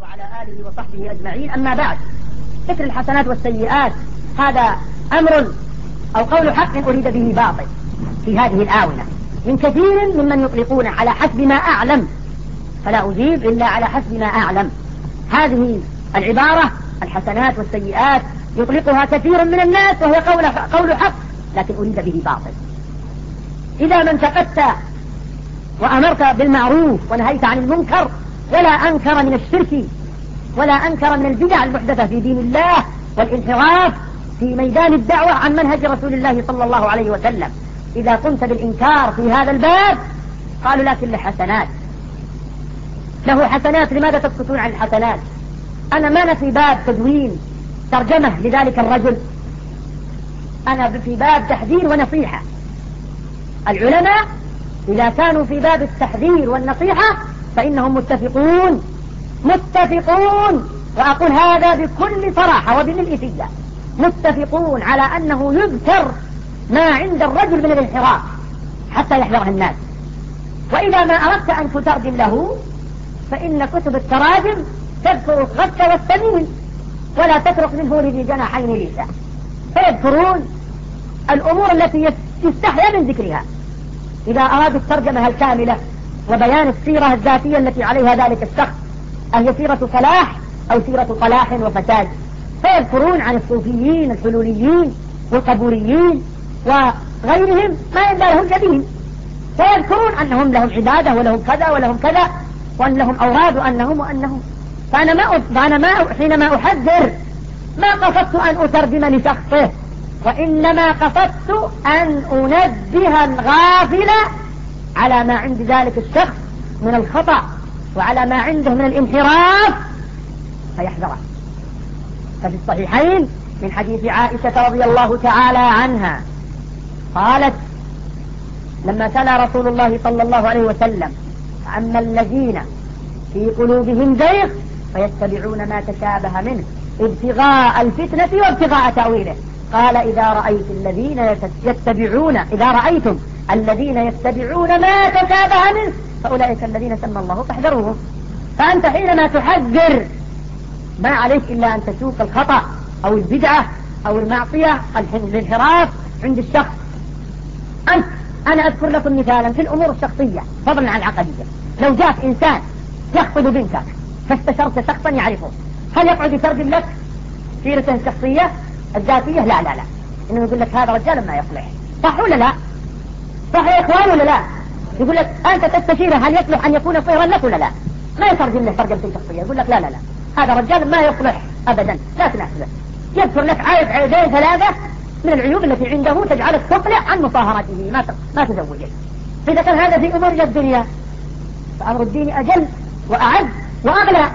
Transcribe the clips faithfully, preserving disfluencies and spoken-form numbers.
وعلى آله وصحبه أجمعين. أما بعد، ذكر الحسنات والسيئات هذا أمر أو قول حق أريد به باطل في هذه الآونة من كثير ممن يطلقون على حسب ما أعلم، فلا أجيب إلا على حسب ما أعلم. هذه العبارة الحسنات والسيئات يطلقها كثير من الناس وهي قول قول حق، لكن أريد به باطل. إذا ما انتقدت وأمرت بالمعروف ونهيت عن المنكر ولا أنكر من الشرك ولا أنكر من البدع المحدثة في دين الله والانحراف في ميدان الدعوة عن منهج رسول الله صلى الله عليه وسلم، إذا قمت بالإنكار في هذا الباب قالوا لكن له حسنات، له حسنات، لماذا تسكتون عن الحسنات؟ أنا ما أنا في باب تدوين ترجمة لذلك الرجل، أنا في باب تحذير ونصيحة. العلماء إذا كانوا في باب التحذير والنصيحة فإنهم متفقون متفقون وأقول هذا بكل صراحة وبملء فيه، متفقون على أنه يذكر ما عند الرجل من الانحراف حتى يحذره الناس. وإذا ما أردت أن تترجم له فإن كتب التراجم تذكر الغث والسمين ولا تترك منه لذي جناحين ليسا، فيذكرون الأمور التي يستحيا من ذكرها إذا أرادوا الترجمة الكاملة وبيان السيرة الذاتية التي عليها ذلك الشخص، أهي سيرة صلاح أو سيرة صلاح وفساد، فيذكرون عن الصوفيين الحلوليين والقبوريين وغيرهم ما يبدأ لهم جديد، فيذكرون أنهم لهم عبادة ولهم كذا ولهم كذا وأن لهم أوراد وأنهم وأنهم. فأنا ما فأنا ما حينما أحذر ما قصدت أن أترجم لشخصه، وإنما قصدت أن أنبه الغافل على ما عند ذلك الشخص من الخطأ وعلى ما عنده من الانحراف فيحذره. ففي الصحيحين من حديث عائشة رضي الله تعالى عنها قالت لما تلا رسول الله صلى الله عليه وسلم أما الذين في قلوبهم زيغ فيتبعون ما تشابه منه ابتغاء الفتنة وابتغاء تأويله، قال إذا رأيت الذين يتبعون إذا رأيتم الذين يتبعون ما تشابه منه فأولئك الذين سمى الله فاحذروهم. فأنت حينما تحذر ما عليك إلا أن تسوق الخطأ أو البدعة أو المعصية الانحراف عند الشخص. أنت أنا أذكر لكم مثالا في الأمور الشخصية فضلا عن العقدية. لو جاء إنسان يخطب بنتك فاستشرت شخصا يعرفه، هل يقعد يترجم لك سيرته الشخصية الذاتية؟ لا لا لا، إنه يقول لك هذا رجال ما يصلح، صح ولا لا؟ صح يا إخوان ولا لا؟ يقول لك أنت تستشيره هل يصلح أن يكون صهرا لك ولا لا؟ ما يترجم له ترجمة شخصية، يقول لك لا لا لا هذا رجال ما يصلح أبدا، لا تناسبه، يذكر لك عيب عيبين ثلاثة من العيوب التي عنده تجعلك تقلع عن مصاهرته ما ما تزوجه. فإذا كان هذا في أمور الدنيا فأمر الدين أجل وأعز وأغلى،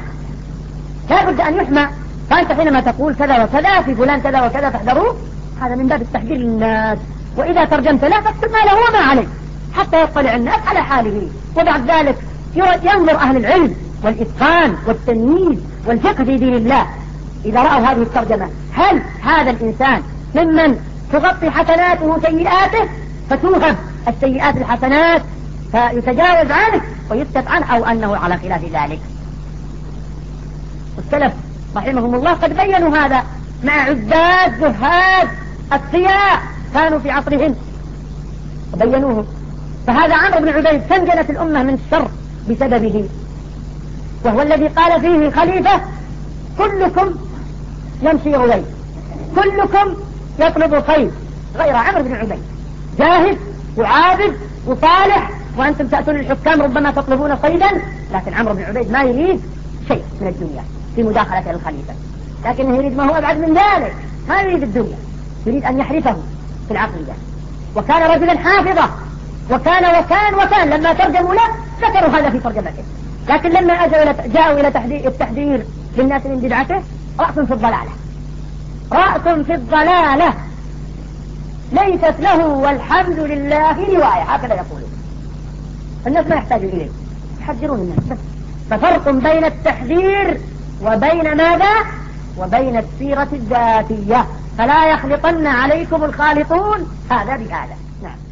لا بد أن يحمى. فأنت حينما تقول كذا وكذا في فلان كذا وكذا فاحذروه، هذا من باب التحذير للناس. وإذا ترجمت له فاكتب ما له وما عليه حتى يطلع الناس على حاله، وبعد ذلك ينظر أهل العلم والإتقان والتمييز والفقه في دين الله إذا رأوا هذه الترجمة هل هذا الإنسان ممن تغطي حسناته سيئاته فتوهب السيئات الحسنات فيتجاوز عنه ويكتب عنه، أو أنه على خلاف ذلك. والسلف رحمهم الله قد بينوا هذا مع عباد زهاد أتقياء كانوا في عصرهم وبينوه. فهذا عمرو بن عبيد كم جنت الأمة من الشر بسببه، وهو الذي قال فيه الخليفة كلكم يمشي روي كلكم يطلب الخير غير عمرو بن عبيد، جاهد وعابد وصالح، وأنتم تأتون الحكام ربما تطلبون صيدا، لكن عمرو بن عبيد ما يريد شيء من الدنيا في مداخلة الخليفة، لكنه يريد ما هو أبعد من ذلك، ما يريد الدنيا، يريد أن يحرفه في العقيدة. وكان رجلا حافظا وكان وكان وكان لما ترجموا له ذكروا هذا في ترجمته، لكن لما جاءوا إلى تحذير التحذير للناس من بدعته رأس في الضلالة، رأس في الضلالة ليست له والحمد لله رواية، هكذا يقولون. الناس ما يحتاجوا إليه، يحذرون الناس بس. ففرق بين التحذير وبين ماذا؟ وبين السيرة الذاتية، فلا يخلطن عليكم الخالطون هذا بهذا. نعم.